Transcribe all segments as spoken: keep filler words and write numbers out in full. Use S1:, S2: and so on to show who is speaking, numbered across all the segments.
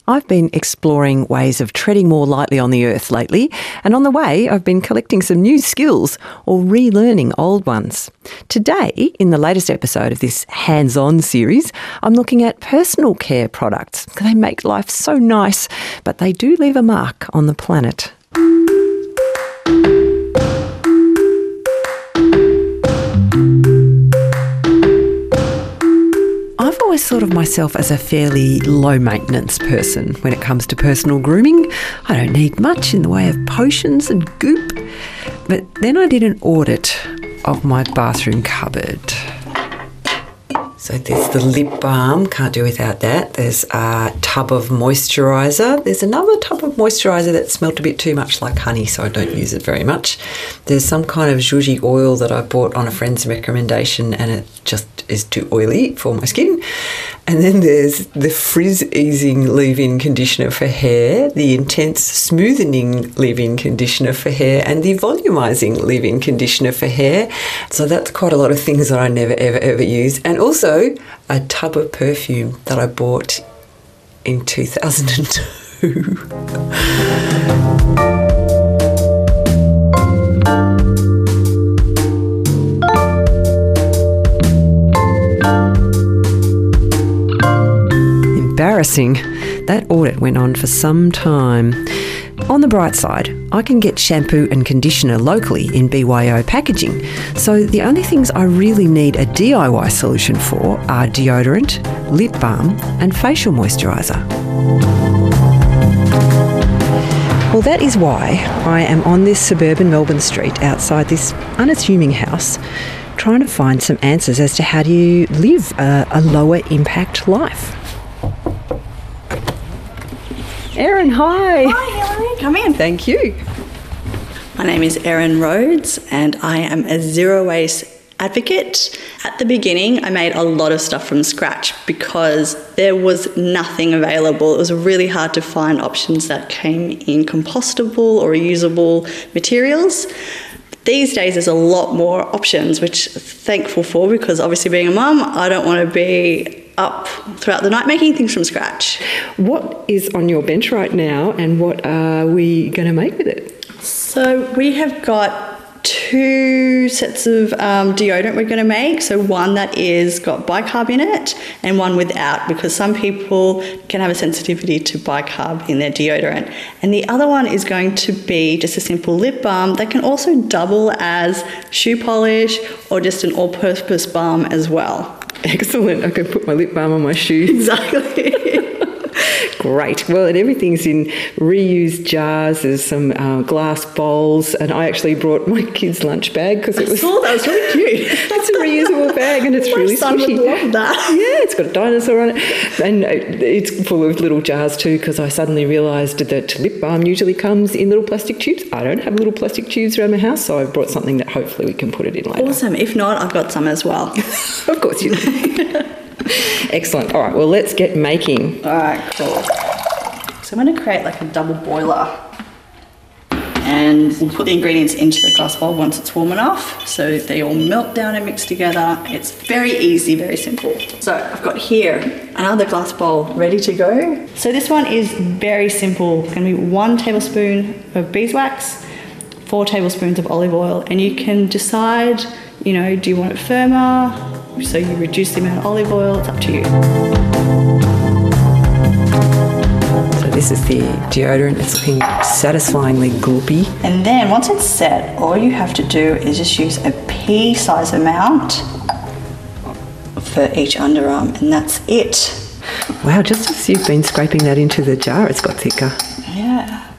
S1: I've been exploring ways of treading more lightly on the earth lately, and on the way I've been collecting some new skills or relearning old ones. Today, in the latest episode of this hands-on series, I'm looking at personal care products. They make life so nice, but they do leave a mark on the planet. I've always thought of myself as a fairly low-maintenance person when it comes to personal grooming. I don't need much in the way of potions and goop. But then I did an audit of my bathroom cupboard. So there's the lip balm, can't do without that. There's a tub of moisturiser. There's another tub of moisturiser that smelt a bit too much like honey, so I don't use it very much. There's some kind of zhuzhi oil that I bought on a friend's recommendation, and it just is too oily for my skin. And then there's the frizz-easing leave-in conditioner for hair, the intense smoothening leave-in conditioner for hair, and the volumising leave-in conditioner for hair. So that's quite a lot of things that I never, ever, ever use. And also a tub of perfume that I bought in two thousand two. Embarrassing. That audit went on for some time. On the bright side, I can get shampoo and conditioner locally in B Y O packaging, so the only things I really need a D I Y solution for are deodorant, lip balm and facial moisturiser. Well, that is why I am on this suburban Melbourne street outside this unassuming house, trying to find some answers as to how do you live a, a lower impact life. Erin, hi.
S2: Hi, Hillary. Come in.
S1: Thank you.
S2: My name is Erin Rhodes and I am a zero waste advocate. At the beginning, I made a lot of stuff from scratch because there was nothing available. It was really hard to find options that came in compostable or reusable materials. These days, there's a lot more options, which I'm thankful for, because obviously being a mum, I don't want to be up throughout the night making things from scratch.
S1: What is on your bench right now and what are we going to make with it?
S2: So we have got two sets of um, deodorant we're going to make. So one that is got bicarb in it and one without, because some people can have a sensitivity to bicarb in their deodorant. And the other one is going to be just a simple lip balm that can also double as shoe polish or just an all-purpose balm as well.
S1: Excellent. I can put my lip balm on my shoes.
S2: Exactly.
S1: Great. Well, and everything's in reused jars. There's some uh, glass bowls, and I actually brought my kid's lunch bag because it was.
S2: I saw that. It was really cute.
S1: It's a reusable bag, and it's
S2: my
S1: really
S2: son
S1: squishy.
S2: would love that.
S1: Yeah, it's got a dinosaur on it, and it's full of little jars too. Because I suddenly realised that lip balm usually comes in little plastic tubes. I don't have little plastic tubes around my house, so I brought something that hopefully we can put it in later.
S2: Awesome. If not, I've got some as well.
S1: Of course you do. Excellent. All right. Well, let's get making.
S2: All right. Cool. So I'm going to create like a double boiler, and we'll put the ingredients into the glass bowl once it's warm enough so they all melt down and mix together. It's very easy, very simple. So I've got here another glass bowl ready to go. So this one is very simple. It's going to be one tablespoon of beeswax, four tablespoons of olive oil, and you can decide, you know, do you want it firmer? So you reduce the amount of olive oil, it's up to you.
S1: This is the deodorant. It's looking satisfyingly gloopy.
S2: And then once it's set, all you have to do is just use a pea-size amount for each underarm, and that's it.
S1: Wow, just as you've been scraping that into the jar, it's got thicker.
S2: Yeah.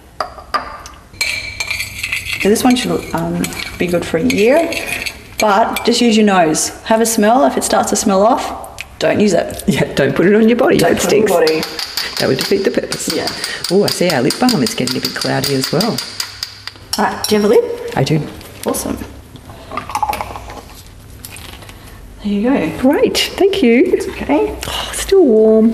S2: So this one should um, be good for a year, but just use your nose. Have a smell. If it starts to smell off, don't use it.
S1: Yeah, don't put it on your body.
S2: Don't
S1: that
S2: put it
S1: stinks.
S2: on your body.
S1: That would defeat the purpose.
S2: Yeah.
S1: Oh, I see our lip balm is getting a bit cloudy as well.
S2: All right, do you have a lid?
S1: I do.
S2: Awesome. There you go.
S1: Great, thank you.
S2: It's okay.
S1: Oh, still warm.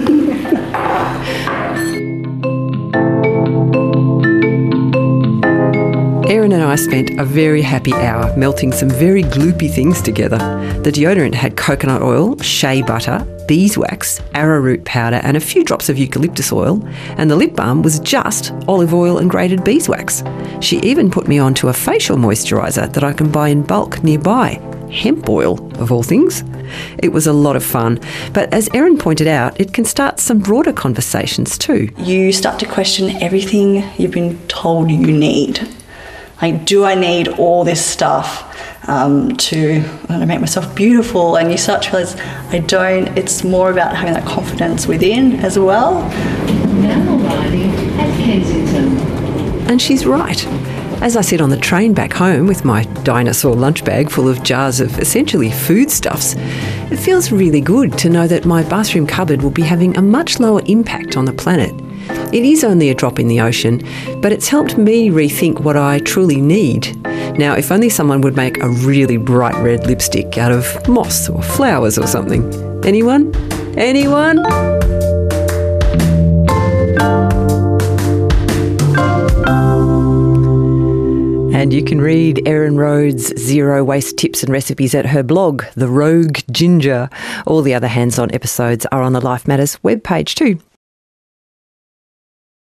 S1: Erin and I spent a very happy hour melting some very gloopy things together. The deodorant had coconut oil, shea butter, beeswax, arrowroot powder and a few drops of eucalyptus oil, and the lip balm was just olive oil and grated beeswax. She even put me onto a facial moisturiser that I can buy in bulk nearby. Hemp oil, of all things. It was a lot of fun, but as Erin pointed out, it can start some broader conversations too.
S2: You start to question everything you've been told you need. Like, do I need all this stuff um, to, I don't know, make myself beautiful? And you start to realise, I don't. It's more about having that confidence within as well.
S3: Now arriving at Kensington.
S1: And she's right. As I sit on the train back home with my dinosaur lunch bag full of jars of essentially foodstuffs, it feels really good to know that my bathroom cupboard will be having a much lower impact on the planet. It is only a drop in the ocean, but it's helped me rethink what I truly need. Now, if only someone would make a really bright red lipstick out of moss or flowers or something. Anyone? Anyone? And you can read Erin Rhodes' zero waste tips and recipes at her blog, The Rogue Ginger. All the other hands-on episodes are on the Life Matters webpage too.